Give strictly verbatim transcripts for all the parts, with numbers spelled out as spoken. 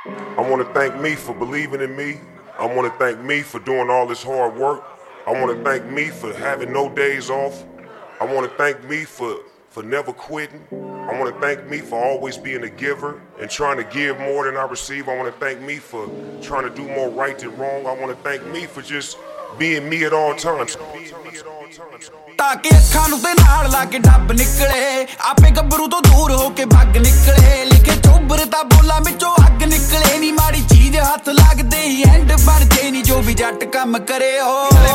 I want to thank me for believing in me. I want to thank me for doing all this hard work. I want to thank me for having no days off. I want to thank me for, for never quitting. I want to thank me for always being a giver and trying to give more than I receive. I want to thank me for trying to do more right than wrong. I want to thank me for just being me at all times. ताकि अखां नूं ते नाल ला के dub निकले आपे गबरू तो दूर होके भग निकले लिखे चोबर दा बोला विचों अग निकले नी माड़ी चीज हथ लगदे ही एंड बनदे नी जो भी जट कम करे ओ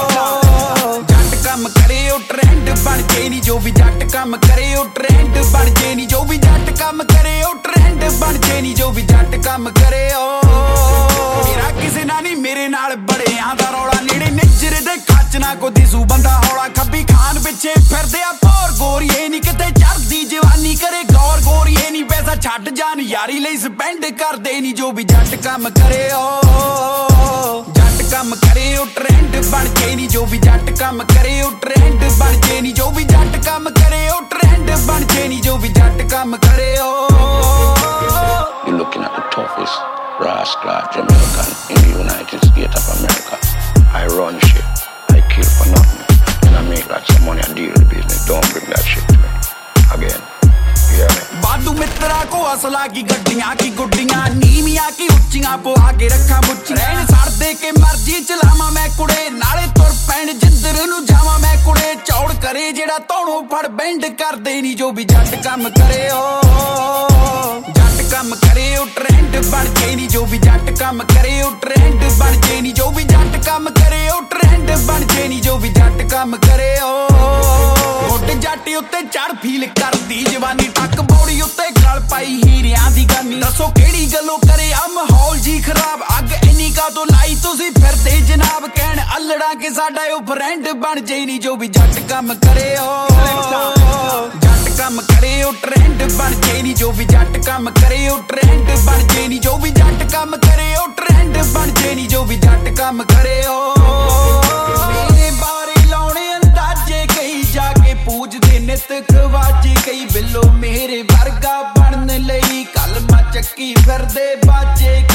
जट कम करे ओ ट्रेंड बनदे नी जो भी जट कम करे ओ ट्रेंड बनदे नी जो भी जट कम करे ओ ट्रेंड बनदे नी जो भी जट कम करे ओ मेरा किसे ना नहीं मेरे नाल बड़े आंदा रौला नेड़े निजर दे कच ना को दिसू बंदा हौला खब्बी खान पिछे फिरदे आ भौर गोरीए नी किते चढ़दी जवानी करे गौर गोरीए नी पैसा छड्ड जान यारी लई स्पेंड करदे नी जो भी जट कम करे ओ जट कम करे ओ ट्रेंड बनदे नी जो भी जट कम करे ओ ट्रेंड बनदे नी जो भी जट कम करे ओ ट्रेंड बनदे नी जो भी जट कम करे ओ You're looking at the toughest rascal Jamaican in the United States of America. I run shit, I kill for nothing, and I make lots of money and deal with business. Don't bring that shit to me again. You hear me? बादू मित्रा को असला की गड्डियां की गुड्डियां नीमियां की उच्चियां पवा के रखा मुच्ची रहन सड़ दे के मर्जी चलावा मैं कुड़े नाले तुर पैण जिद्दर नू जावा मैं कुड़े चौड़ करे जेड़ा तोड़ों फड़ बेंड कर दे नी जो भी जट कम करे ओ जट कम करे ओ ट्रेंड बनदे नी जो भी जट कम करे ओ ट्रेंड बनदे नी जो भी जट कम करे ओ ट्रेंड बनदे नी जो भी जट कम करे ओ मुੱਢ जट उत्ते चढ़ फील करदी जवानी टक बौड़ी उत्ते गल पाई हीरियां दी गानी दसो केड़ी गल्लों करे आ माहौल जी खराब अग इन्नी का तो लाई तुसी फिरदे जनाब कहण अल्लड़ा के साडा ओ फ्रेंड बन जे नी जो भी जट कम करे ओ जट कम करे ओ ट्रेंड बन जे नी जो भी जट कम करे ओ ट्रेंड बन जे नी जो भी जट कम करे ओ ट्रेंड बन जे नी जो भी जट कम करे ओ मेरे बारे लाउणे अंदाजे कई जाके पूजदे नित खवाजे कई बिल्लो मेरे वर्गा बनन लई कलमा ਚੱਕੀ ਫਿਰਦੇ ਬਾਜੇ